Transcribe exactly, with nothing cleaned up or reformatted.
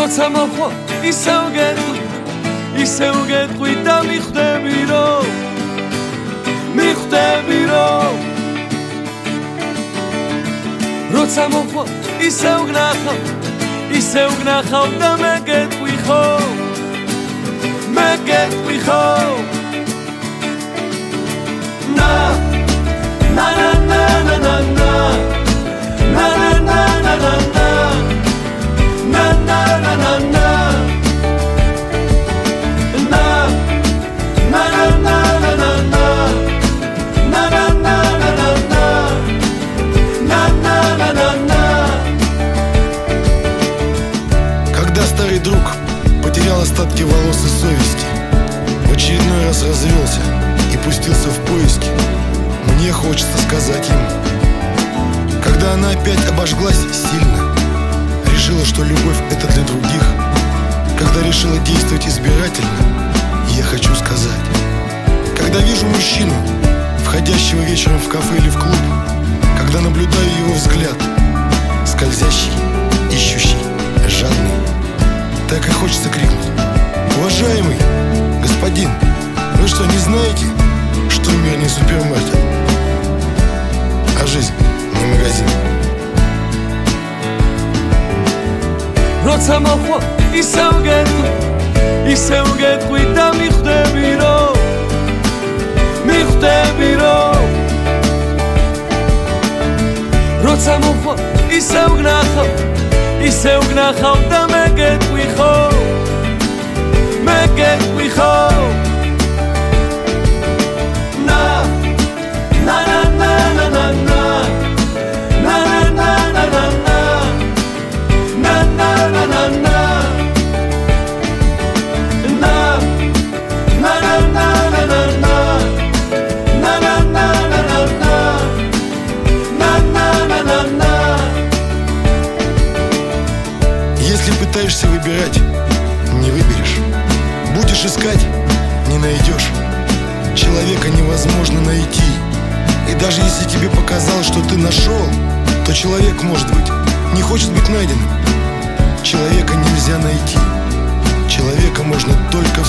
როცა მოხვა ისევ გეტყვი ისევ გეტყვი და მიხვდები რომ მიხვდები რომ როცა მოხვა ისევ გნახავ ისევ გნახავ და მე გეტყვი ხო მე გეტყვი ხო na na na na na na na na na na na na na na na na na Когда старый друг потерял остатки волос и совести, в очередной раз развелся и пустился в поиски, мне хочется сказать ему: когда она опять обожглась сильно, решила, что любовь — это для других, когда решила действовать избирательно, я хочу сказать: когда вижу мужчину, входящего вечером в кафе или в клуб, когда наблюдаю его взгляд, скользящий, ищущий, жадный, так и хочется крикнуть: уважаемый господин, вы что, не знаете, что мир не супермаркет, а жизнь не магазин? როცა მოხვა ისევ გეტყვი ისევ გეტყვი და მიხვდები რომ მიხვდები რომ როცა მოხვა ისევ გნახავ ისევ გნახავ და მე გეტყვი ხო მე გეტყვი ხო na na na na na na na na na na na na na na na na na Если пытаешься выбирать, не выберешь. Будешь искать, не найдешь. Человека невозможно найти. И даже если тебе показалось, что ты нашел, то человек, может быть, не хочет быть найденным. Человека нельзя найти. Человека можно только